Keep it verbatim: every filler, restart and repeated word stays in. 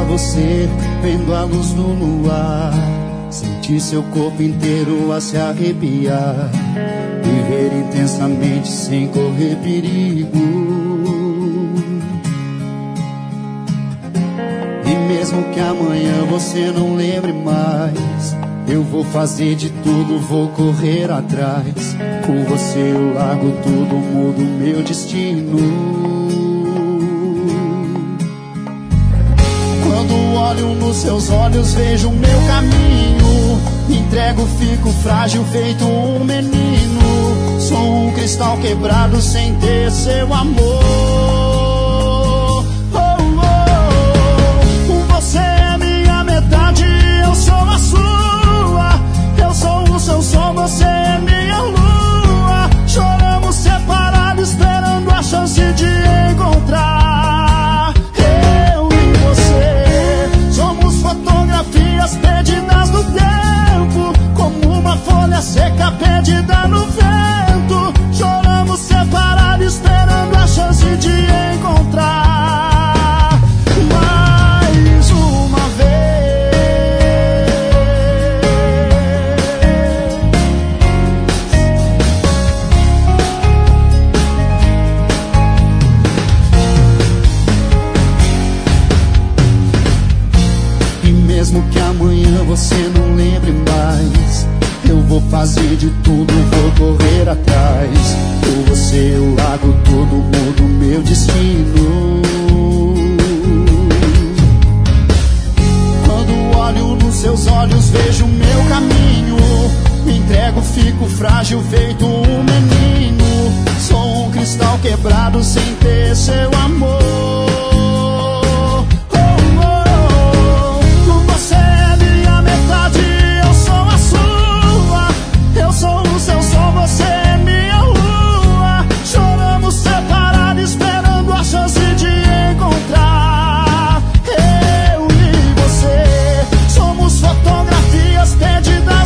você, vendo a luz do luar, sentir seu corpo inteiro a se arrepiar, viver intensamente sem correr perigo. E mesmo que amanhã você não lembre mais, eu vou fazer de tudo, vou correr atrás. Por você eu largo tudo, mudo meu destino. Quando olho nos seus olhos, vejo o meu caminho. Me entrego, fico frágil, feito um menino. Sou um cristal quebrado sem ter seu amor. Oh, oh. Você é minha metade, eu sou a sua. Eu sou o seu sol, você é minha lua. Choramos separados, esperando a chance de encontrar. Eu e você somos fotografias perdidas no tempo, como uma folha seca perdida no vento. Choramos separados, esperando a chance de encontrar mais uma vez. E mesmo que amanhã você não lembre mais, eu vou fazer de tudo, vou correr atrás. Por você eu largo tudo, mudo meu destino. Quando olho nos seus olhos, vejo o meu caminho. Me entrego, fico frágil, feito um menino. Sou um cristal quebrado sem ter seu amor. Eu sou o seu sol, você é minha lua. Choramos separados, esperando a chance de encontrar. Eu e você somos fotografias perdidas